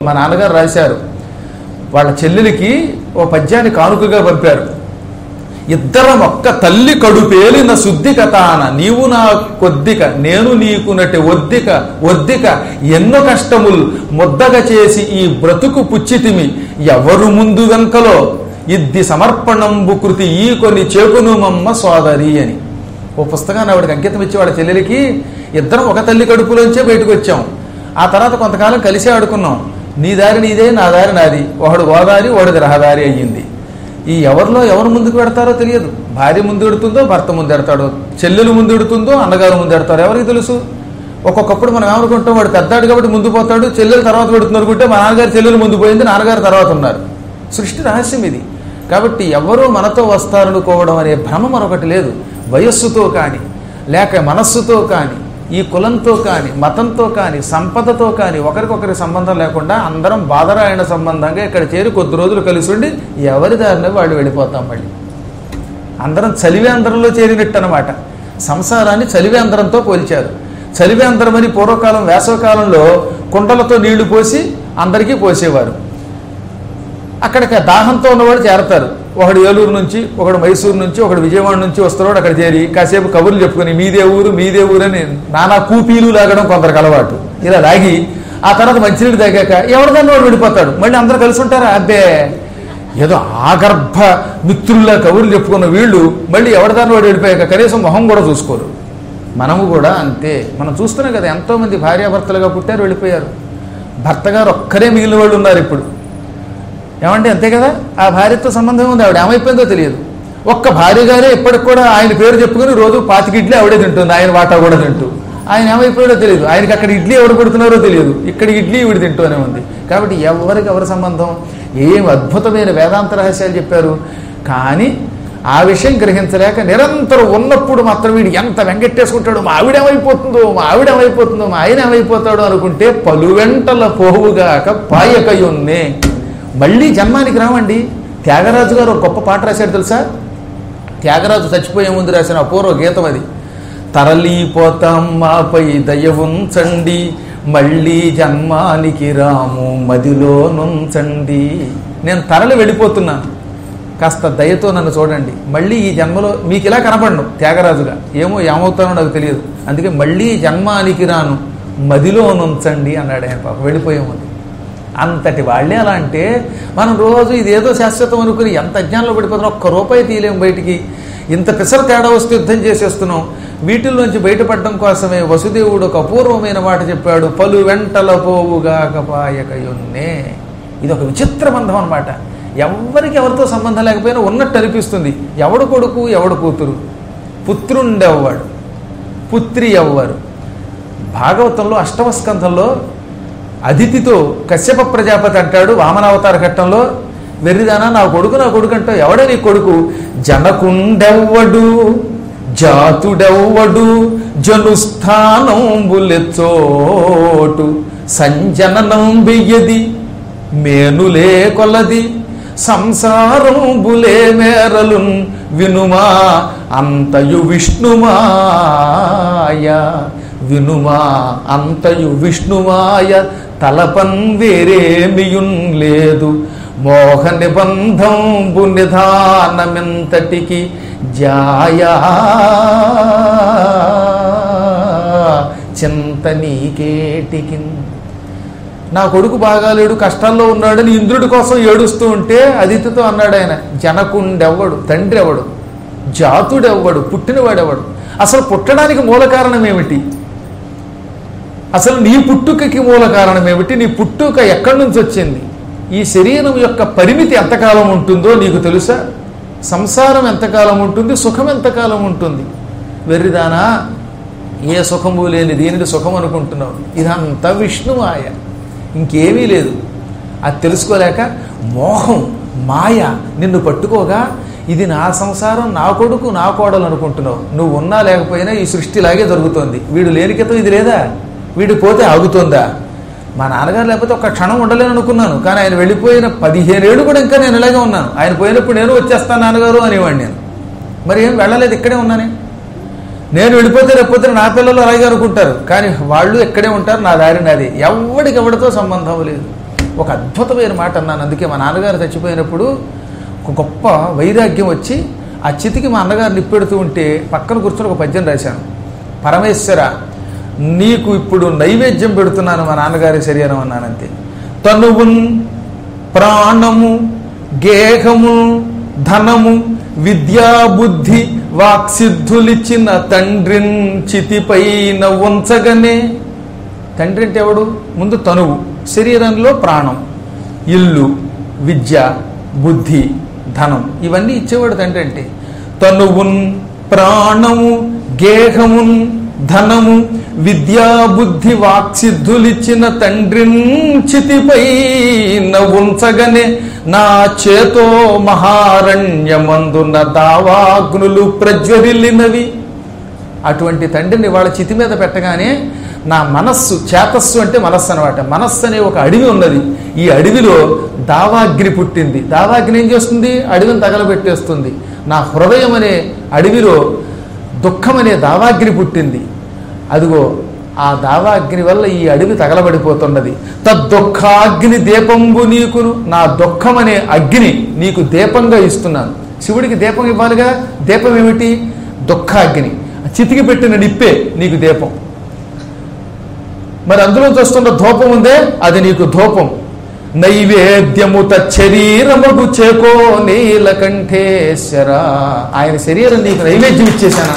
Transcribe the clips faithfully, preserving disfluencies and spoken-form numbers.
మా నాన్నగారు రాశారు, వాళ్ళ చెల్లెలికి ఓ పద్యాన్ని కానుకగా పంపారు. ఇద్దరం ఒక్క తల్లి కడుపేలిన శుద్ధిక తాన, నీవు నా కొద్దిక నేను నీకు నటి ఒద్దిక ఒద్దిక ఎన్నో కష్టములు ముద్దగా చేసి ఈ బ్రతుకు పుచ్చితిమి, ఎవరు ముందు వెంకలో ఇద్ది సమర్పణంబు కృతి ఈ కొన్ని చేకును మమ్మ సోదరి అని ఓ పుస్తకాన్ని ఆవిడకి అంకితం ఇచ్చి వాళ్ళ చెల్లెలికి, ఇద్దరం ఒక తల్లి కడుపులోంచే బయటకు వచ్చాం. ఆ తర్వాత కొంతకాలం కలిసే ఆడుకున్నాం. నీ దారి నీదే, నా దారి నాది, ఒకడు గోదారి ఒకడిది రహదారి అయ్యింది. ఈ ఎవరిలో ఎవరు ముందుకు పెడతారో తెలియదు. భార్య ముందు ఎడుతుందో భర్త ముందు ఎడతాడో, చెల్లెలు ముందు ఎడుతుందో అన్నగారు ముందు ఎడతారో ఎవరికి తెలుసు. ఒక్కొక్కప్పుడు మనం ఏమనుకుంటాం, వాడు పెద్దాడు కాబట్టి ముందు పోతాడు, చెల్లెలు తర్వాత పెడుతున్నారు అనుకుంటే మా నాన్నగారు చెల్లెలు ముందు పోయింది, నాన్నగారు తర్వాత ఉన్నారు. సృష్టి రహస్యం ఇది. కాబట్టి ఎవరో మనతో వస్తారనుకోవడం అనే భ్రమ మరొకటి లేదు. వయస్సుతో కానీ, లేక మనస్సుతో కానీ, ఈ కులంతో కానీ, మతంతో కానీ, సంపదతో కానీ ఒకరికొకరి సంబంధం లేకుండా అందరం బాదరాయణ సంబంధంగా ఇక్కడ చేరి కొద్ది రోజులు కలిసి ఉండి ఎవరి దారిన వాళ్ళు వెళ్ళిపోతాం. మళ్ళీ అందరం చలివేంద్రంలో చేరినట్టు అనమాట. సంసారాన్ని చలివేంద్రంతో పోల్చారు. చలివేంద్రం అని పూర్వకాలం వేసవకాలంలో కుండలతో నీళ్లు పోసి అందరికీ పోసేవారు. అక్కడికి దాహంతో ఉన్నవాడు చేరతారు. ఒకడు ఏలూరు నుంచి, ఒకడు మైసూరు నుంచి, ఒకడు విజయవాడ నుంచి వస్తున్నాడు. అక్కడ చేరి కాసేపు కబుర్లు చెప్పుకొని మీదే ఊరు మీదే ఊరు అని నానా కూపీలు లాగడం కొందరికి అలవాటు. ఇలా లాగి ఆ తర్వాత మంచినీళ్ళు తాగాక ఎవరిదాన్ని వాడు విడిపోతాడు. మళ్ళీ అందరూ కలిసి ఉంటారా? అబ్బే, ఏదో ఆగర్భ మిత్రుల్లా కబుర్లు చెప్పుకున్న వీళ్ళు మళ్ళీ ఎవరిదాన్ని వాడు విడిపోయాక కనీసం మొహం కూడా చూసుకోరు. మనము కూడా అంతే. మనం చూస్తున్నాం కదా, ఎంతోమంది భార్యాభర్తలుగా పుట్టారు, వెళ్ళిపోయారు. భర్త గారు ఒక్కరే మిగిలిన వాళ్ళు ఉన్నారు ఇప్పుడు. ఏమంటే అంతే కదా, ఆ భార్యతో సంబంధం ఉంది, ఆవిడ ఏమైపోయిందో తెలియదు. ఒక్క భార్య గారే ఇప్పటికి కూడా ఆయన పేరు చెప్పుకుని రోజు పాతికి ఇడ్లీ ఆవిడే తింటుంది, ఆయన వాటా కూడా తింటూ. ఆయన ఏమైపోయాడో తెలియదు, ఆయనకి అక్కడ ఇడ్లీ ఎవరు పెడుతున్నారో తెలియదు, ఇక్కడ ఇడ్లీ ఈవిడ తింటూనే ఉంది. కాబట్టి ఎవరికి ఎవరి సంబంధం? ఏం అద్భుతమైన వేదాంత రహస్యాలు చెప్పారు. కానీ ఆ విషయం గ్రహించలేక నిరంతరం ఉన్నప్పుడు మాత్రం వీడు ఎంత వెంగెట్టేసుకుంటాడు, మా ఆవిడేమైపోతుందో మా ఆవిడేమైపోతుందో మా ఆయన ఏమైపోతాడో అనుకుంటే పలువెంటల పోవుగాక పాయకయున్నే. మళ్ళీ జన్మానికి రావండి. త్యాగరాజు గారు ఒక గొప్ప పాట రాశాడు తెలుసా? త్యాగరాజు చచ్చిపోయే ముందు రాసిన అపూర్వ గీతం అది. తరలిపోతాం మాపై దయ ఉంచండి, మళ్ళీ జన్మానికి రాము మదిలో నుంచండి. నేను తరలి వెళ్ళిపోతున్నాను, కాస్త దయతో నన్ను చూడండి. మళ్ళీ ఈ జన్మలో మీకు ఇలా కనపడను త్యాగరాజుగా, ఏమో ఏమవుతానో నాకు తెలియదు, అందుకే మళ్ళీ జన్మానికి రాను మదిలో నుంచండి అన్నాడు ఆయన. పాప వెళ్ళిపోయే ముందు. అంతటి వాళ్ళే అలా అంటే మనం రోజు ఇదేదో శాశ్వతం అనుకుని ఎంత అజ్ఞానంలో పడిపోతున్నాం. ఒక్క రూపాయి తీయలేము బయటికి. ఇంత పిసర తేడా వస్తే యుద్ధం చేసేస్తున్నాం. వీటిల్లోంచి బయటపడడం కోసమే వసుదేవుడు ఒక అపూర్వమైన మాట చెప్పాడు, పలు వెంటల పోవుగాక పాయకయున్నే. ఇది ఒక విచిత్ర బంధం అనమాట. ఎవరికి ఎవరితో సంబంధం లేకపోయినా ఉన్నట్టు అనిపిస్తుంది. ఎవడు కొడుకు ఎవడు కూతురు, పుత్రుండెవ్వడు పుత్రి ఎవ్వరు. భాగవతంలో అష్టమ స్కంధంలో అదితితో కశ్యప ప్రజాపతి అంటాడు వామనావతార ఘట్టంలో, వెర్రిదానా నా కొడుకు నా కొడుకు అంటావు, ఎవడే నీ కొడుకు? జనకుండెవ్వడు జాతుడెవ్వడు జనుస్థానంబులెచ్చోటు సంజననం బియ్యది మేనులే కొలది సంసారంబులే మేరలున్ వినుమా అంతయు విష్ణుమాయ వినుమా అంతయు విష్ణుమాయ తలపన్ వేరేమియున్ లేదు మోహ నిబంధంబు నిధానమెంతటికి జాయా చింత నీకేటికి. నా కొడుకు బాగాలేడు కష్టాల్లో ఉన్నాడని ఇంద్రుడి కోసం ఏడుస్తూ ఉంటే అదితితో అన్నాడు ఆయన, జనకుండెవ్వడు తండ్రి ఎవడు, జాతుడెవ్వడు పుట్టినవాడెవడు, అసలు పుట్టడానికి మూల కారణం ఏమిటి, అసలు నీ పుట్టుకకి మూల కారణం ఏమిటి, నీ పుట్టుక ఎక్కడి నుంచి వచ్చింది, ఈ శరీరం యొక్క పరిమితి ఎంతకాలం ఉంటుందో నీకు తెలుసా, సంసారం ఎంతకాలం ఉంటుంది, సుఖం ఎంతకాలం ఉంటుంది. వెర్రిదానా ఏ సుఖము లేని దీనిని సుఖం అనుకుంటున్నావు, ఇదంతా విష్ణుమాయ, ఇంకేమీ లేదు. అది తెలుసుకోలేక మోహం మాయ నిన్ను పట్టుకోగా ఇది నా సంసారం నా కొడుకు నా కోడలు అనుకుంటున్నావు. నువ్వు ఉన్నా లేకపోయినా ఈ సృష్టిలాగే జరుగుతోంది. వీడు లేని క్రితం ఇది లేదా, వీడు పోతే ఆగుతోందా. మా నాన్నగారు లేకపోతే ఒక్క క్షణం ఉండలేను అనుకున్నాను, కానీ ఆయన వెళ్ళిపోయిన పదిహేనేళ్ళు కూడా ఇంకా నేను ఇలాగే ఉన్నాను. ఆయన పోయినప్పుడు నేను వచ్చేస్తాను నాన్నగారు అనేవాడిని నేను. మరి ఏం వెళ్ళలేదు, ఇక్కడే ఉన్నానే. నేను వెళ్ళిపోతే లేకపోతే నా పిల్లలు అలాగే అనుకుంటారు, కానీ వాళ్ళు ఎక్కడే ఉంటారు, నా దారి నాది. ఎవడికి ఎవడితో సంబంధం లేదు. ఒక అద్భుతమైన మాట అన్నాను. అందుకే మా నాన్నగారు చచ్చిపోయినప్పుడు ఒక గొప్ప వైరాగ్యం వచ్చి ఆ చితికి మా అన్నగారు నిప్పెడుతూ ఉంటే పక్కన కూర్చొని ఒక పద్యం రాశాను. పరమేశ్వర, నీకు ఇప్పుడు నైవేద్యం పెడుతున్నాను మా నాన్నగారి శరీరం అన్నానంతే. తనువున్ ప్రాణము గేహము ధనము విద్యా బుద్ధి వాక్సిద్ధులిచ్చిన తండ్రిన్ చితిపైన ఉంచగనే. తండ్రి అంటే ఎవడు? ముందు తనువు, శరీరంలో ప్రాణం, ఇల్లు, విద్య, బుద్ధి, ధనం, ఇవన్నీ ఇచ్చేవాడు తండ్రి అంటే. తనువున్ ప్రాణము గేహమున్ ధనము విద్యా బుద్ధి వాక్సిద్ధులిచ్చిన తండ్రిన్ చితిపైన ఉంచగనే నా చేతో మహారణ్యమందున దావాగ్నులు ప్రజ్వరిల్లినవి. అటువంటి తండ్రిని వాళ్ళ చితి మీద పెట్టగానే నా మనస్సు, చేతస్సు అంటే మనస్సు అనమాట, మనస్సు అనే ఒక అడవి ఉన్నది. ఈ అడవిలో దావాగ్ని పుట్టింది. దావాగ్ని ఏం చేస్తుంది? అడవిని తగలబెట్టేస్తుంది. నా హృదయం అనే అడవిలో దుఃఖం అనే దావాగ్ని పుట్టింది. అదిగో ఆ దావాగ్ని వల్ల ఈ అడవి తగలబడిపోతున్నది. తద్దుఃఖాగ్ని దీపంబు నీకును, నా దుఃఖం అనే అగ్ని నీకు దీపంగా ఇస్తున్నాను. శివుడికి దీపం ఇవ్వాలిగా. దీపం ఏమిటి? దుఃఖాగ్ని. చితికి పెట్టిన నిప్పే నీకు దీపం. మరి అందులో వస్తున్న ధూపం ఉందే, అది నీకు ధూపం. నైవేద్యము తచ్చరీరమగు చేకో నీలకంఠేశ్వర, ఆయన శరీరం నీకు నైవేద్యం ఇచ్చేశాను.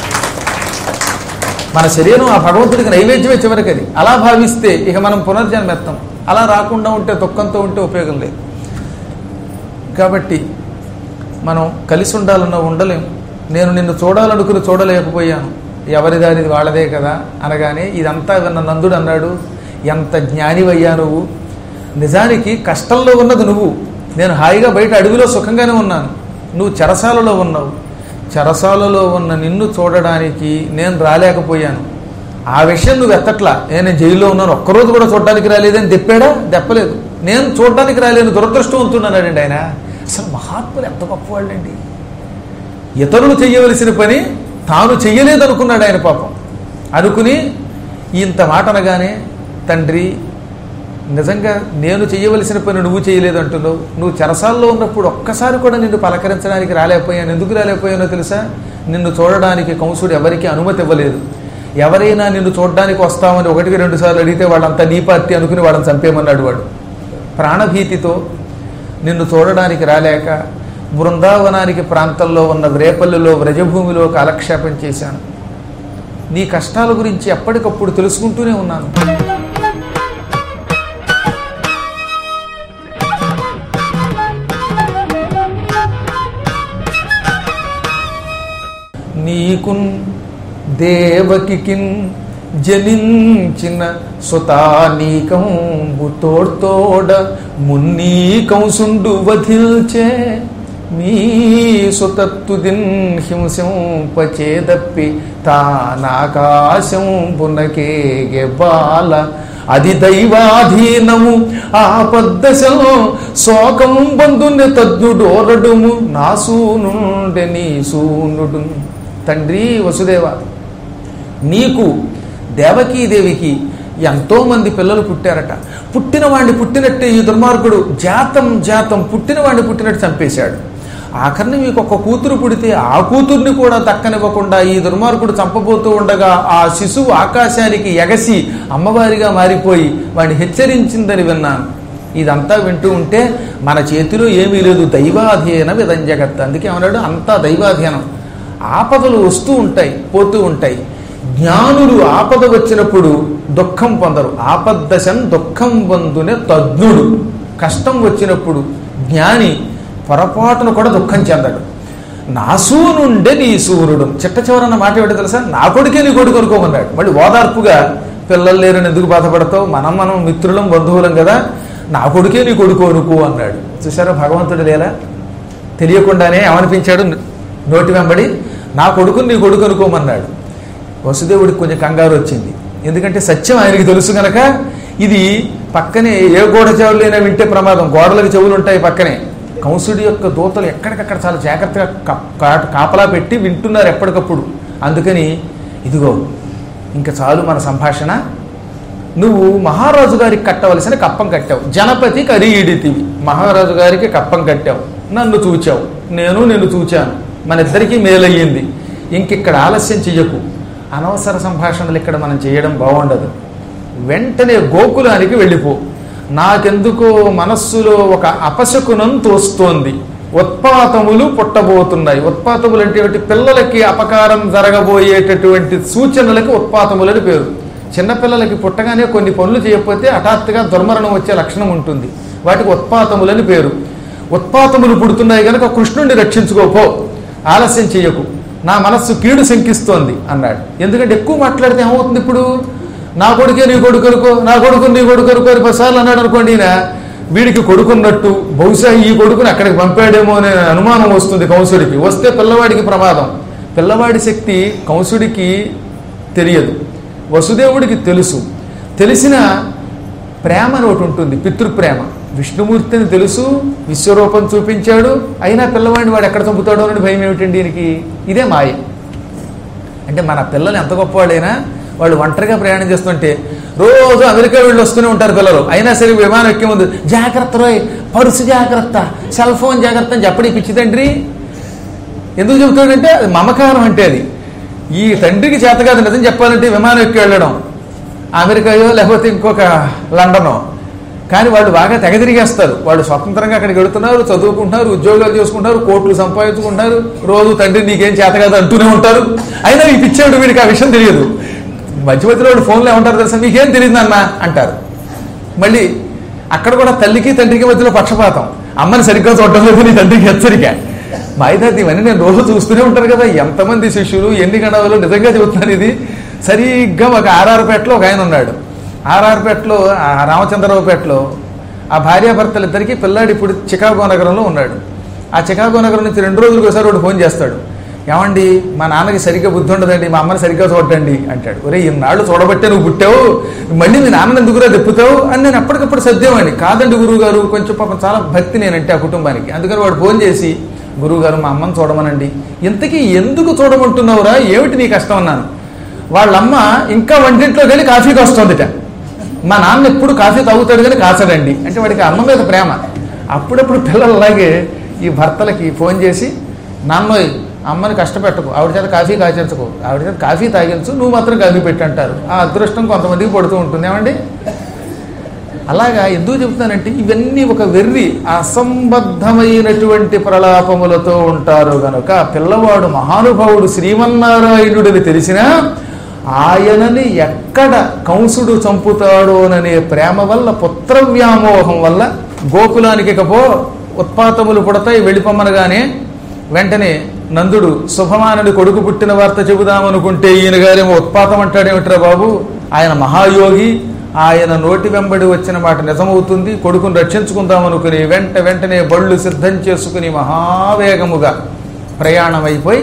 మన శరీరం ఆ భగవంతుడికి నైవేద్యమే చివరికి. అది అలా భావిస్తే ఇక మనం పునర్జన్మెత్తాం. అలా రాకుండా ఉంటే, దుఃఖంతో ఉంటే ఉపయోగం లేదు. కాబట్టి మనం కలిసి ఉండాలన్నా ఉండలేం. నేను నిన్ను చూడాలనుకుని చూడలేకపోయాను, ఎవరి దారిది వాళ్ళదే కదా అనగానే ఇదంతా విన్న నందుడు అన్నాడు, ఎంత జ్ఞానివయ్యా నువ్వు. నిజానికి కష్టంలో ఉన్నది నువ్వు, నేను హాయిగా బయట అడవిలో సుఖంగానే ఉన్నాను, నువ్వు చెరసాలలో ఉన్నావు. చెరసాలలో ఉన్న నిన్ను చూడడానికి నేను రాలేకపోయాను. ఆ విషయం నువ్వు ఎత్తట్లా. నేను జైల్లో ఉన్నాను, ఒక్కరోజు కూడా చూడడానికి రాలేదని చెప్పాడా? చెప్పలేదు. నేను చూడడానికి రాలేను, దురదృష్టవంతున్నాడండి ఆయన. అసలు మహాత్ములు ఎంత గొప్పవాళ్ళండి. ఇతరులు చెయ్యవలసిన పని తాను చెయ్యలేదనుకున్నాడు ఆయన పాపం. అనుకుని ఇంత మాట అనగానే, తండ్రి నిజంగా నేను చెయ్యవలసిన పని నువ్వు చేయలేదు అంటున్నావు. నువ్వు చెరసాల్లో ఉన్నప్పుడు ఒక్కసారి కూడా నిన్ను పలకరించడానికి రాలేకపోయాను. ఎందుకు రాలేకపోయానో తెలుసా? నిన్ను చూడడానికి కంసుడు ఎవరికి అనుమతి ఇవ్వలేదు. ఎవరైనా నిన్ను చూడడానికి వస్తామని ఒకటికి రెండు సార్లు అడిగితే వాళ్ళంతా నీ పార్టీ అనుకుని వాళ్ళని చంపేయమన్నాడు వాడు. ప్రాణభీతితో నిన్ను చూడడానికి రాలేక బృందావనానికి ప్రాంతంలో ఉన్న రేపల్లిలో వ్రజభూమిలో కాలక్షేపం చేశాను. నీ కష్టాల గురించి ఎప్పటికప్పుడు తెలుసుకుంటూనే ఉన్నాను. నీకున్ దేవకికిన్ జనించిన సుతానీకంబు తోడ్తోడ మున్నీ కంసుండు వధిల్చే మీ సుతత్తుదిన్ హింసింపచేదప్పి తానాకాశంబునకేగే బాల అది దైవాధీనము ఆపద్దశం శోకం బంధుని తద్దుడోరడుము నాసూనుండె నీ సూనుడు. తండ్రి వసుదేవ, నీకు దేవకీదేవికి ఎంతోమంది పిల్లలు పుట్టారట. పుట్టిన వాడిని పుట్టినట్టే ఈ దుర్మార్గుడు జాతం జాతం పుట్టిన వాడిని పుట్టినట్టు చంపేశాడు. ఆఖరిని మీకు ఒక కూతురు పుడితే ఆ కూతుర్ని కూడా దక్కనివ్వకుండా ఈ దుర్మార్గుడు చంపబోతూ ఉండగా ఆ శిశువు ఆకాశానికి ఎగసి అమ్మవారిగా మారిపోయి వాడిని హెచ్చరించిందని విన్నాను. ఇదంతా వింటూ ఉంటే మన చేతిలో ఏమీ లేదు, దైవాధీనం ఇదం జగత్. అందుకే ఏమన్నాడు, అంతా దైవాధీనం. ఆపదలు వస్తూ ఉంటాయి, పోతూ ఉంటాయి. జ్ఞానులు ఆపద వచ్చినప్పుడు దుఃఖం పొందరు. ఆపద్దశన్ దుఃఖం బంధునే తజ్ఞుడు. కష్టం వచ్చినప్పుడు జ్ఞాని పొరపాటును కూడా దుఃఖం చెందడు. నాసూనుండే నీ సూర్యుడు. చిట్ట చివరన్న మాట ఏమిటో తెలుసా? నా కొడుకే నీ కొడుకు అనుకోమన్నాడు. మళ్ళీ ఓదార్పుగా, పిల్లలు లేరని ఎందుకు బాధపడతావు, మనం మనం మిత్రులం బంధువులం కదా, నా కొడుకే నీ కొడుకు అనుకో అన్నాడు. చూసారా భగవంతుడు లేలా? తెలియకుండానే ఏమనిపించాడు నోటి వెంబడి, నా కొడుకుని నీ కొడుకు అనుకోమన్నాడు. వసుదేవుడికి కొంచెం కంగారు వచ్చింది. ఎందుకంటే సత్యం ఆయనకి తెలుసు కనుక. ఇది పక్కనే ఏ గోడ చెవులైనా వింటే ప్రమాదం, గోడలకు చెవులు ఉంటాయి పక్కనే. కంసుడి యొక్క దూతలు ఎక్కడికక్కడ చాలా జాగ్రత్తగా కాపలా పెట్టి వింటున్నారు ఎప్పటికప్పుడు. అందుకని ఇదిగో ఇంకా చాలు మన సంభాషణ, నువ్వు మహారాజు గారికి కట్టవలసిన కప్పం కట్టావు, జనపతి కరీడితివి, మహారాజు గారికి కప్పం కట్టావు, నన్ను చూచావు, నేను నిన్ను చూచాను, మన ఇద్దరికీ మేలయ్యింది. ఇంకిక్కడ ఆలస్యం చెయ్యకు, అనవసర సంభాషణలు ఇక్కడ మనం చేయడం బాగుండదు, వెంటనే గోకులానికి వెళ్ళిపో. నాకెందుకో మనస్సులో ఒక అపశకునం తోస్తోంది, ఉత్పాతములు పుట్టబోతున్నాయి. ఉత్పాతములు అంటే పిల్లలకి అపకారం జరగబోయేటటువంటి సూచనలకి ఉత్పాతములని పేరు. చిన్నపిల్లలకి పుట్టగానే కొన్ని పనులు చేయకపోతే హఠాత్తుగా దుర్మరణం వచ్చే లక్షణం ఉంటుంది, వాటికి ఉత్పాతములని పేరు. ఉత్పాతములు పుడుతున్నాయి కనుక కృష్ణుడిని రక్షించుకోపో, ఆలస్యం చేయకు, నా మనస్సు కీడు శంకిస్తోంది అన్నాడు. ఎందుకంటే ఎక్కువ మాట్లాడితే ఏమవుతుంది, ఇప్పుడు నా కొడుకే నీ కొడుకు అనుకో, నా కొడుకు నీ కొడుకు అనుకో అని పదిసార్లు అన్నాడు అనుకోండి, ఈయన వీడికి కొడుకున్నట్టు బహుశా ఈ కొడుకుని అక్కడికి పంపాడేమో అనే అనుమానం వస్తుంది కంసుడికి. వస్తే పిల్లవాడికి ప్రమాదం. పిల్లవాడి శక్తి కంసుడికి తెలియదు, వసుదేవుడికి తెలుసు. తెలిసిన ప్రేమ అని ఒకటి ఉంటుంది, పితృప్రేమ. విష్ణుమూర్తిని తెలుసు, విశ్వరూపం చూపించాడు, అయినా పిల్లవాడిని వాడు ఎక్కడ చంపుతాడో అని భయం ఏమిటండి దీనికి? ఇదే మాయ. అంటే మన పిల్లలు ఎంత గొప్పవాడైనా వాళ్ళు ఒంటరిగా ప్రయాణం చేస్తుంటే రోజు అమెరికా వీళ్ళు వస్తూనే ఉంటారు పిల్లలు, అయినా సరే విమానం ఎక్కే ముందు జాగ్రత్త రోయ్, పరుసు జాగ్రత్త, సెల్ ఫోన్ జాగ్రత్త అని చెప్పడి పిచ్చి తండ్రి. ఎందుకు చెబుతాడంటే అది మమకారం. అంటే అది ఈ తండ్రికి చేత కాదు నిజం చెప్పాలంటే విమానం ఎక్కి వెళ్ళడం, అమెరికాయో లేకపోతే ఇంకొక లండనో. కానీ వాళ్ళు బాగా తెగ తిరిగేస్తారు, వాళ్ళు స్వతంత్రంగా అక్కడికి వెళుతున్నారు, చదువుకుంటున్నారు, ఉద్యోగాలు చేసుకుంటారు, కోట్లు సంపాదించుకుంటారు, రోజు తండ్రి నీకేం చేత కాదు అంటూనే ఉంటారు. అయినా ఈ పిచ్చాడు వీడికి ఆ విషయం తెలియదు. మధ్య మధ్యలో వాడు ఫోన్లో ఏమంటారు తెలుసా, మీకేం తెలియదు అన్న అంటారు. మళ్ళీ అక్కడ కూడా తల్లికి తండ్రికి మధ్యలో పక్షపాతం, అమ్మని సరిగ్గా చూడటం లేదు నీ తండ్రికి హెచ్చరిక. మాయిదాది ఇవన్నీ నేను రోజు చూస్తూనే ఉంటారు కదా, ఎంతమంది శిష్యులు ఎన్ని గణాలు. నిజంగా చెబుతున్నాను ఇది. సరిగ్గా ఒక ఆర్ఆర్పేటలో ఒక ఆయన ఉన్నాడు. ఆర్ఆర్పేటలో రామచంద్రరావుపేటలో ఆ భార్యాభర్తలు ఇద్దరికి పిల్లాడు ఇప్పుడు చికాగో నగరంలో ఉన్నాడు. ఆ చికాగో నగరం నుంచి రెండు రోజులకు ఒకసారి వాడు ఫోన్ చేస్తాడు, ఏమండి మా నాన్నకి సరిగ్గా బుద్ధి ఉండదండి, మా అమ్మని సరిగ్గా చూడండి అంటాడు. ఒరే ఇన్నాళ్ళు చూడబట్టే నువ్వు పుట్టావు, మళ్ళీ మీ నాన్నని ఎందుకురా తెప్పుతావు అని నేను అప్పటికప్పుడు సర్దేవాడిని. కాదండి గురువు గారు, కొంచెం పాపం చాలా భక్తి నేనంటే ఆ కుటుంబానికి. అందుకని వాడు ఫోన్ చేసి, గురువు గారు మా అమ్మని చూడమనండి. ఇంతకీ ఎందుకు చూడమంటున్నావురా, ఏమిటి నీ కష్టం అన్నాను. వాళ్ళమ్మ ఇంకా వంటింట్లోకి వెళ్ళి కాఫీకి వస్తుందిట. మా నాన్న ఎప్పుడు కాఫీ తాగుతాడు కానీ కాచడండి అంటే వాడికి అమ్మ మీద ప్రేమ. అప్పుడప్పుడు పిల్లలలాగే ఈ భర్తలకి ఫోన్ చేసి, నాన్నోయ్ అమ్మని కష్టపెట్టకు, ఆవిడ చేత కాఫీ కాచించకు, ఆవిడ చేత కాఫీ తాగించు, నువ్వు మాత్రం కాఫీ పెట్టి అంటారు. ఆ అదృష్టం కొంతమందికి పడుతూ ఉంటుంది ఏమండి. అలాగా ఎందుకు చెప్తానంటే ఇవన్నీ ఒక వెర్రి అసంబద్ధమైనటువంటి ప్రలాపములతో ఉంటారు గనుక పిల్లవాడు మహానుభావుడు శ్రీమన్నారాయణుడిని తెలిసినా ఆయనని ఎక్కడ కంసుడు చంపుతాడోననే ప్రేమ వల్ల, పుత్ర వ్యామోహం వల్ల గోకులానికి కపో ఉత్పాతములు పుడతాయి వెళ్ళిపోమ్మనగానే వెంటనే నందుడు శుభమానుడి కొడుకు పుట్టిన వార్త చెబుదామనుకుంటే ఈయన గారేమో ఉత్పాతం అంటాడేమిట్రా బాబు, ఆయన మహాయోగి, ఆయన నోటి వెంబడి వచ్చిన మాట నిజమవుతుంది, కొడుకును రక్షించుకుందామనుకుని వెంట వెంటనే బళ్ళు సిద్ధం చేసుకుని మహావేగముగా ప్రయాణం అయిపోయి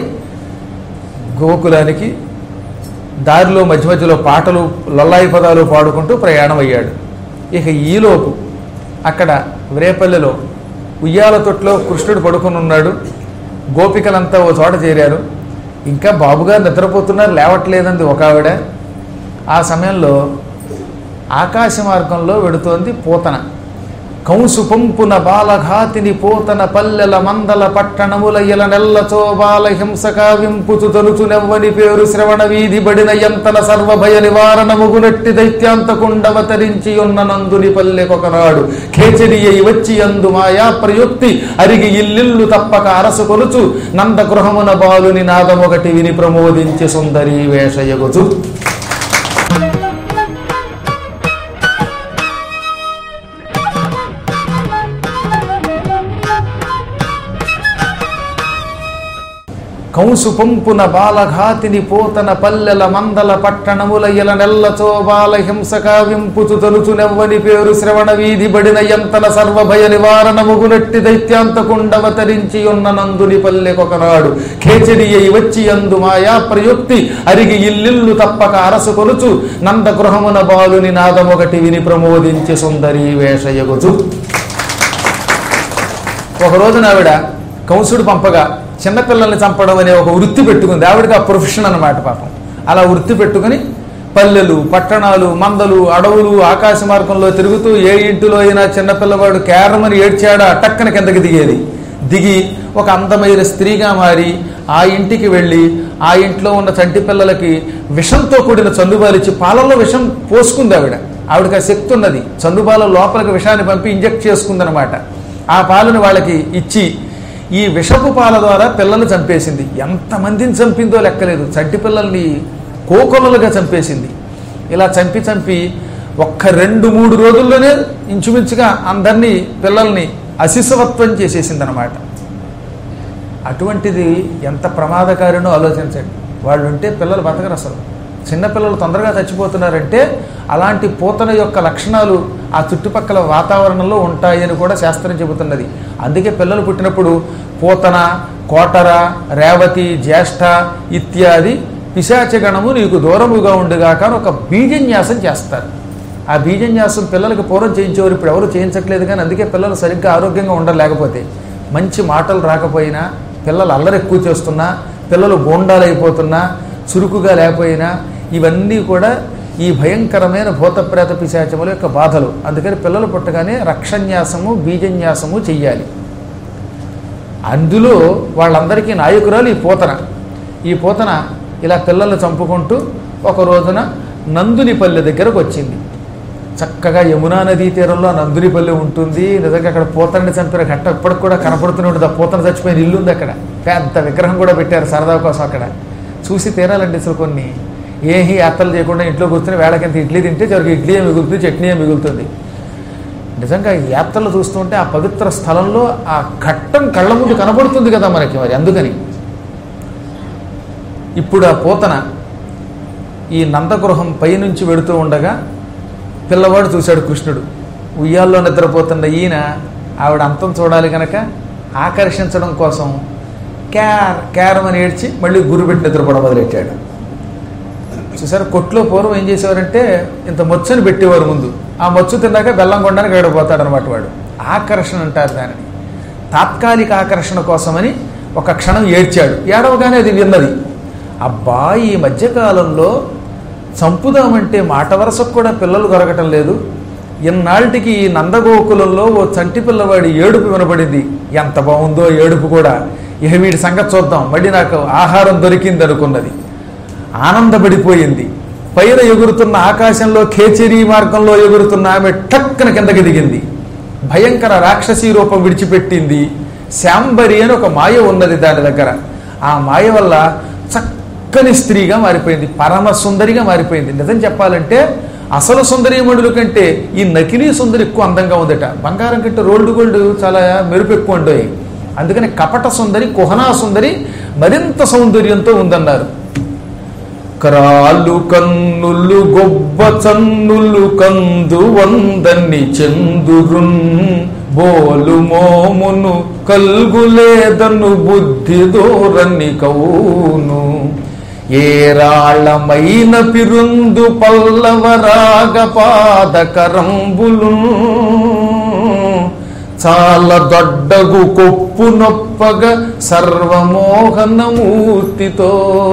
గోకులానికి దారిలో మధ్య మధ్యలో పాటలు లొల్లాయి పదాలు పాడుకుంటూ ప్రయాణం అయ్యాడు. ఇక ఈలోపు అక్కడ రేపల్లెలో ఉయ్యాల తొట్లో కృష్ణుడు పడుకుని ఉన్నాడు. గోపికలంతా ఓ చోట చేరారు. ఇంకా బాబుగారు నిద్రపోతున్నారు, లేవట్లేదంది ఒక ఆవిడ. ఆ సమయంలో ఆకాశ మార్గంలో వెడుతోంది పూతన. కంసు పంపున బాలఘాతిని పోతన పల్లెల మందల పట్టణముల ఇల నెల్లచో బాల హింసక వింపుచు తలుచు నెవ్వని పేరు శ్రవణ వీధి బడిన ఎంతన సర్వభయ నివారణముగునట్టి దైత్యాంతకుండవతరించి ఉన్న నందుని పల్లెకొకనాడు ఖేచరి అయి వచ్చి అందు మాయా ప్రయుక్తి అరిగి ఇల్లిల్లు తప్పక అరసు కొలుచు నంద గృహమున బాలుని నాదమొకటి విని ప్రమోదించి సుందరీ వేషయగుచు. కంసు పంపున బాలఘాతిని పోతన పల్లెల మందల పట్టణముల ఇల నెల్లచో బాల హింసక వింపుచు తలుచు నెవ్వని పేరు శ్రవణ వీధి బడిన ఎంతన సర్వభయ నివారణముగునట్టి దైత్యాంతకుండవతరించి ఉన్న నందుని పల్లెకొకనాడు ఖేచరి అయి వచ్చి అందు మాయా ప్రయుక్తి అరిగి ఇల్లిల్లు తప్పక అరసు కొలుచు నంద గృహమున బాలుని నాదమొకటి విని ప్రమోదించి సుందరీ వేషయగుచు. ఒక రోజున ఆవిడ కంసుడు పంపగా చిన్నపిల్లల్ని చంపడం అనే ఒక వృత్తి పెట్టుకుంది. ఆవిడకి ఆ ప్రొఫెషన్ అన్నమాట పాపం. అలా వృత్తి పెట్టుకుని పల్లెలు, పట్టణాలు, మందలు, అడవులు, ఆకాశ మార్గంలో తిరుగుతూ ఏ ఇంటిలో అయినా చిన్నపిల్లవాడు కేరమని ఏడ్చాడా టక్కన కిందకి దిగేది. దిగి ఒక అందమైన స్త్రీగా మారి ఆ ఇంటికి వెళ్ళి ఆ ఇంట్లో ఉన్న చంటి పిల్లలకి విషంతో కూడిన చందుబాలిచ్చి పాలల్లో విషం పోసుకుంది ఆవిడ. ఆవిడకి ఆ శక్తి ఉన్నది. చందుబాల లోపలికి విషాన్ని పంపి ఇంజెక్ట్ చేసుకుందనమాట. ఆ పాలను వాళ్ళకి ఇచ్చి ఈ విషపు పాల ద్వారా పిల్లల్ని చంపేసింది. ఎంతమందిని చంపిందో లెక్కలేదు. చంటి పిల్లల్ని కోకొల్లలుగా చంపేసింది. ఇలా చంపి చంపి ఒక్క రెండు మూడు రోజుల్లోనే ఇంచుమించుగా అందరినీ పిల్లల్ని అశిశవత్వం చేసేసింది అనమాట. అటువంటిది ఎంత ప్రమాదకారినో ఆలోచించండి. వాళ్ళు ఉంటే పిల్లలు బతకరు. అసలు చిన్నపిల్లలు తొందరగా చచ్చిపోతున్నారంటే అలాంటి పూతన యొక్క లక్షణాలు ఆ చుట్టుపక్కల వాతావరణంలో ఉంటాయని కూడా శాస్త్రం చెబుతున్నది. అందుకే పిల్లలు పుట్టినప్పుడు పూతన, కోటర, రేవతి, జ్యేష్ఠ ఇత్యాది పిశాచగణము నీకు దూరముగా ఉండుగాక అని ఒక బీజన్యాసం చేస్తారు. ఆ బీజన్యాసం పిల్లలకి పూర్వం చేయించేవారు, ఇప్పుడు ఎవరు చేయించట్లేదు. కానీ అందుకే పిల్లలు సరిగ్గా ఆరోగ్యంగా ఉండలేకపోతే, మంచి మాటలు రాకపోయినా, పిల్లలు అల్లరి ఎక్కువ చేస్తున్నా, పిల్లలు బోండాలు అయిపోతున్నా, చురుకుగా లేకపోయినా, ఇవన్నీ కూడా ఈ భయంకరమైన భూతప్రేత పిశాచముల యొక్క బాధలు. అందుకని పిల్లలు పుట్టగానే రక్షన్యాసము, బీజన్యాసము చెయ్యాలి. అందులో వాళ్ళందరికీ నాయకురాలు ఈ పూతన. ఈ పూతన ఇలా పిల్లల్ని చంపుకుంటూ ఒక రోజున నందునిపల్లె దగ్గరకు వచ్చింది. చక్కగా యమునా నదీ తీరంలో నందునిపల్లె ఉంటుంది. నిజంగా అక్కడ పూతన్ని చంపిన ఘట్టం ఇప్పటికి కూడా కనపడుతూనే ఉంటుంది. ఆ పూతన చచ్చిపోయిన ఇల్లు ఉంది అక్కడ. పెద్ద విగ్రహం కూడా పెట్టారు సరదా కోసం. అక్కడ చూసి తీరాలండి. అసలు కొన్ని ఏహి యాత్రలు చేయకుండా ఇంట్లో కూర్చొని వేళకింత ఇడ్లీ తింటే చివరికి ఇడ్లీ మిగులుతుంది, చట్నీ మిగులుతుంది. నిజంగా యాత్రలు చూస్తుంటే ఆ పవిత్ర స్థలంలో ఆ ఘట్టం కళ్ళ ముందు కనబడుతుంది కదా మనకి. మరి అందుకని ఇప్పుడు ఆ పూతన ఈ నందగృహం పైనుంచి వెడుతూ ఉండగా పిల్లవాడు చూశాడు కృష్ణుడు. ఉయ్యాల్లో నిద్రపోతున్న ఈయన ఆవిడ అంతం చూడాలి కనుక ఆకర్షించడం కోసం క్యార్ క్యారం అని ఏడ్చి మళ్ళీ గురు పెట్టి నిద్రపోవడం మొదలెట్టాడు. చూసారు, కొట్లో పూర్వం ఏం చేసేవారంటే ఇంత మచ్చుని పెట్టేవారు ముందు. ఆ మచ్చు తిన్నాక బెల్లం కొండానికి ఏడపోతాడు అనమాట వాడు. ఆకర్షణ అంటారు దానిని. తాత్కాలిక ఆకర్షణ కోసమని ఒక క్షణం ఏడ్చాడు. ఏడవగానే అది విన్నది. అబ్బా, ఈ మధ్యకాలంలో చంపుదామంటే మాట వరసకు కూడా పిల్లలు దొరకటం లేదు. ఇన్నాళ్ళకి ఈ నందగోకులంలో ఓ చంటి పిల్లవాడి ఏడుపు వినపడింది. ఎంత బాగుందో ఏడుపు కూడా. ఇక వీడి సంగతి చూద్దాం, మళ్ళీ నాకు ఆహారం దొరికింది అనుకున్నది. ఆనందపడిపోయింది. పైన ఎగురుతున్న ఆకాశంలో ఖేచరీ మార్గంలో ఎగురుతున్న ఆమె టక్కున కిందకి దిగింది. భయంకర రాక్షసీ రూపం విడిచిపెట్టింది. శాంబరి అని ఒక మాయ ఉన్నది దాని దగ్గర. ఆ మాయ వల్ల చక్కని స్త్రీగా మారిపోయింది, పరమ సుందరిగా మారిపోయింది. నిజం చెప్పాలంటే అసలు సుందరీమణుల కంటే ఈ నకిలీ సుందరి ఎక్కువ అందంగా ఉందట. బంగారం కంటే రోల్డ్ గోల్డ్ చాలా మెరుపు ఎక్కువ ఉంటాయి. అందుకని కపట సుందరి, కుహనా సుందరి మరింత సౌందర్యంతో ఉందన్నారు. క్రాలు కన్నులు గొబ్బ చన్నులు కందు వందని చందురున్ బోలు మోమును కల్గులేదను బుద్ధి దూరని కౌను ఏరాళమైన పిరుందు పల్లవరాగ పాదకరంబులు చాలా దొడ్డగు కొప్పు నొప్పగ సర్వమోహనమూర్తితో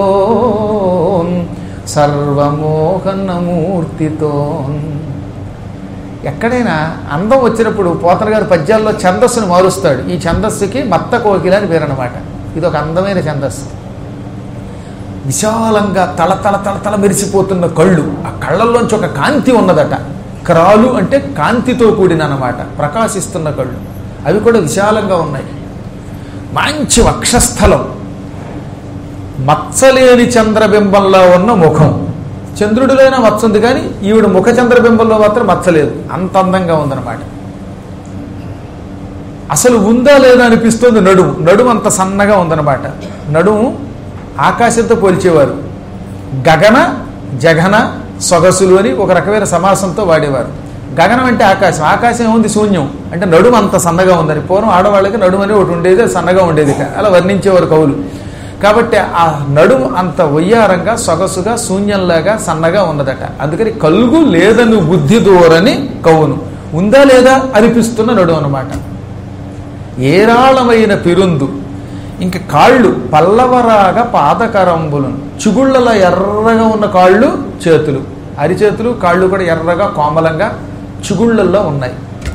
సర్వమోహనమూర్తితో. ఎక్కడైనా అందం వచ్చినప్పుడు పోతన గారు పద్యాల్లో ఛందస్సును మారుస్తాడు. ఈ ఛందస్సుకి మత్త కోకిల అని పేరు అనమాట. ఇది ఒక అందమైన ఛందస్సు. విశాలంగా తల తల తల తల మెరిసిపోతున్న కళ్ళు, ఆ కళ్ళల్లోంచి ఒక కాంతి ఉన్నదట. క్రాలు అంటే కాంతితో కూడిన అన్నమాట, ప్రకాశిస్తున్న కళ్ళు. అవి కూడా విశాలంగా ఉన్నాయి. మంచి వక్షస్థలం, మచ్చలేని చంద్రబింబంలో ఉన్న ముఖం. చంద్రుడిలోనే మచ్చ ఉంది కానీ ఈవిడ ముఖ చంద్రబింబంలో మాత్రం మచ్చలేదు. అంత అందంగా ఉందన్నమాట. అసలు ఉందా లేదా అనిపిస్తుంది నడుము. నడుము అంత సన్నగా ఉందన్నమాట. నడుము ఆకాశంతో పోల్చేవారు. గగన జగన సొగసులు అని ఒక రకమైన సమాసంతో వాడేవారు. గగనం అంటే ఆకాశం, ఆకాశం ఏముంది శూన్యం. అంటే నడుము అంత సన్నగా ఉందని. పూర్వం ఆడవాళ్ళకి నడుము అని ఒకటి ఉండేది, సన్నగా ఉండేది, అలా వర్ణించేవారు కవులు. కాబట్టి ఆ నడుము అంత వయ్యారంగా సొగసుగా శూన్యంలాగా సన్నగా ఉన్నదట. అందుకని కలుగు లేదని బుద్ధి దూరని కవును. ఉందా లేదా అనిపిస్తున్న నడుము అన్నమాట. ఏరాళమైన పిరుందు, ఇంక కాళ్ళు పల్లవరాగ పాదకరంబులను, చిగుళ్ళలో ఎర్రగా ఉన్న కాళ్ళు చేతులు, అరిచేతులు కాళ్ళు కూడా ఎర్రగా కోమలంగా చిగుళ్ళల్లో ఉన్నాయి.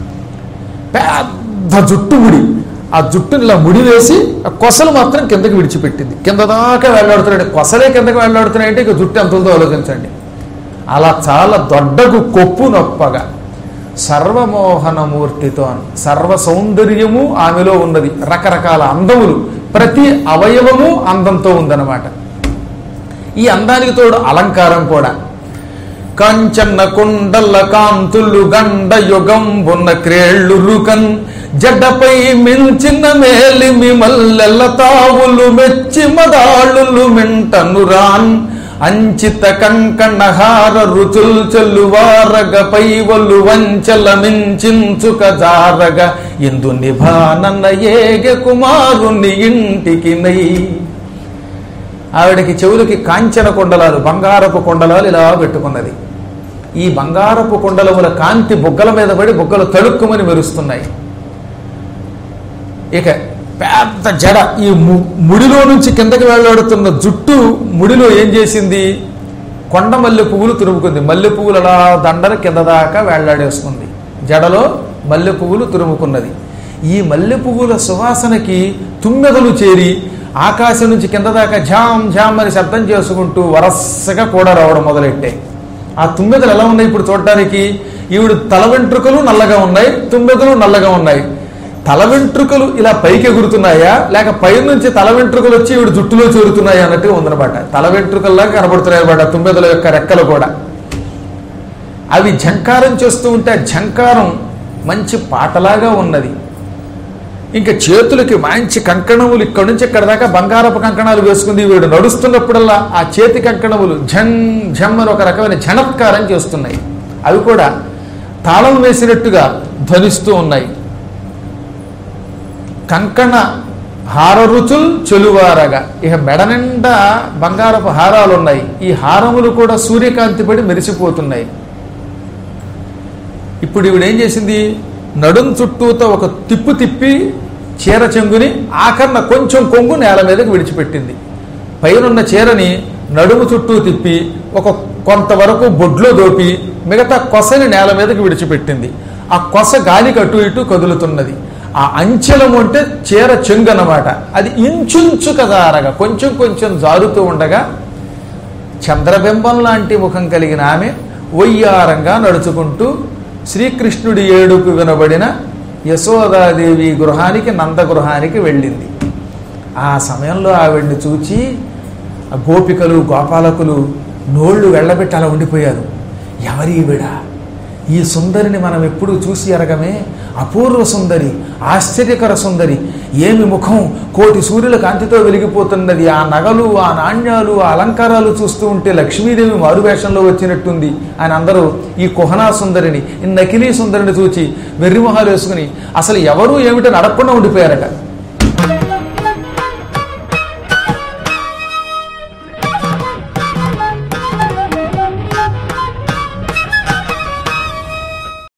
పెద్ద జుట్టు ముడి, ఆ జుట్టుని ఇలా ముడి వేసి ఆ కొసలు మాత్రం కిందకి విడిచిపెట్టింది. కింద దాకా వెళ్ళాడుతున్నాడు, కొసలే కిందకి వెళ్ళాడుతున్నాయంటే ఇక జుట్టు ఎంత ఉందో ఆలోచించండి. అలా చాలా దొడ్డకు కొప్పు నొప్పగా సర్వమోహనమూర్తితో, సర్వ సౌందర్యము ఆమెలో ఉన్నది, రకరకాల అందములు, ప్రతి అవయవము అందంతో ఉందన్నమాట. ఈ అందానికి తోడు అలంకారం కూడా. కాంచన్న కుండల కాంతులు గండ యుగంబున్న క్రేళ్ళు రుకన్ జడ్డపై మించిన మేలిమి మల్లెల్ల తావులు మెచ్చి మదాళులు మింటనురాన్ అంచిత కంకణహార రుచుల్ చెల్లువారగ పైవలు వంచల మించుక జారగ ఎందు నిభానన్న ఏగె కుమారుని ఇంటికి నై. ఆవిడకి చెవులకి కాంచన కుండలాలు, బంగారపు కుండలాలు ఇలా పెట్టుకున్నది. ఈ బంగారపు కుండలముల కాంతి బుగ్గల మీద పడి బుగ్గలు తడుక్కుమని మెరుస్తున్నాయి. ఇక పెద్ద జడ, ఈ ముడిలో నుంచి కిందకి వెళ్ళాడుతున్న జుట్టు ముడిలో ఏం చేసింది, కొండ మల్లె పువ్వులు తురుముకుంది. మల్లె పువ్వులు అలా దండల కింద దాకా వేళ్లాడేసుకుంది. జడలో మల్లె పువ్వులు తురుముకున్నది. ఈ మల్లె పువ్వుల సువాసనకి తుమ్మెదలు చేరి ఆకాశం నుంచి కింద దాకా ఝామ్ ఝామ్ అని శబ్దం చేసుకుంటూ వరసగా కూడా రావడం మొదలెట్టాయి. ఆ తుమ్మెదలు ఎలా ఉన్నాయి ఇప్పుడు చూడటానికి, ఈవిడ తల వెంట్రుకలు నల్లగా ఉన్నాయి, తుమ్మెదలు నల్లగా ఉన్నాయి. తల వెంట్రుకలు ఇలా పైకి ఎగురుతున్నాయా, లేక పై నుంచి తల వెంట్రుకలు వచ్చి ఈవిడ జుట్టులో చేరుతున్నాయా అన్నట్టుగా ఉందన్నమాట. తల వెంట్రుకల్లా కనబడుతున్నాయి అన్నమాట తుమ్మెదల యొక్క రెక్కలు కూడా. అవి ఝంకారం చేస్తూ ఉంటే ఝంకారం మంచి పాటలాగా ఉన్నది. ఇంకా చేతులకి మంచి కంకణములు, ఇక్కడి నుంచి ఇక్కడ దాకా బంగారపు కంకణాలు వేసుకుంది. వీడు నడుస్తున్నప్పుడల్లా ఆ చేతి కంకణములు ఝన్ ఝమ్ అని ఒక రకమైన ఝనత్కారం చేస్తున్నాయి. అవి కూడా తాళం వేసినట్టుగా ధ్వనిస్తూ ఉన్నాయి. కంకణ హార రుచుల్ చెలువారగా, ఇక మెడ నిండా బంగారపు హారాలు ఉన్నాయి. ఈ హారములు కూడా సూర్యకాంతి పడి మెరిసిపోతున్నాయి. ఇప్పుడు ఈవిడ ఏం చేసింది, నడుం చుట్టూతో ఒక తిప్పు తిప్పి చీర చెంగుని ఆఖరణ కొంచెం కొంగు నేల మీదకి విడిచిపెట్టింది. పైనున్న చీరని నడుము చుట్టూ తిప్పి ఒక కొంతవరకు బొడ్లో దోపి మిగతా కొసని నేల మీదకి విడిచిపెట్టింది. ఆ కొస గాలికి అటు ఇటు కదులుతున్నది. ఆ అంచెలము అంటే చీర చెంగు అన్నమాట. అది ఇంచుంచు కదారగా కొంచెం కొంచెం జారుతూ ఉండగా చంద్రబింబం లాంటి ముఖం కలిగిన ఆమె వయ్యారంగా నడుచుకుంటూ శ్రీకృష్ణుడి ఏడుపు వినబడిన యశోదాదేవి గృహానికి, నందగృహానికి వెళ్ళింది. ఆ సమయంలో ఆవిడ్ని చూచి ఆ గోపికలు గోపాలకులు నోళ్లు వెళ్ళబెట్టి అలా ఉండిపోయారు. ఎవరి ఈవిడ, ఈ సుందరిని మనం ఎప్పుడూ చూసి ఎరగమే, అపూర్వ సుందరి, ఆశ్చర్యకర సుందరి, ఏమి ముఖం, కోటి సూర్యుల కాంతితో వెలిగిపోతున్నది. ఆ నగలు, ఆ నాణ్యాలు, ఆ అలంకారాలు చూస్తూ ఉంటే లక్ష్మీదేవి మారువేషంలో వచ్చినట్టుంది అని అందరూ ఈ కుహనా సుందరిని, ఈ నకిలీ సుందరిని చూచి వెర్రిమొహాలు వేసుకుని అసలు ఎవరు ఏమిటని అడగకుండా ఉండిపోయారట.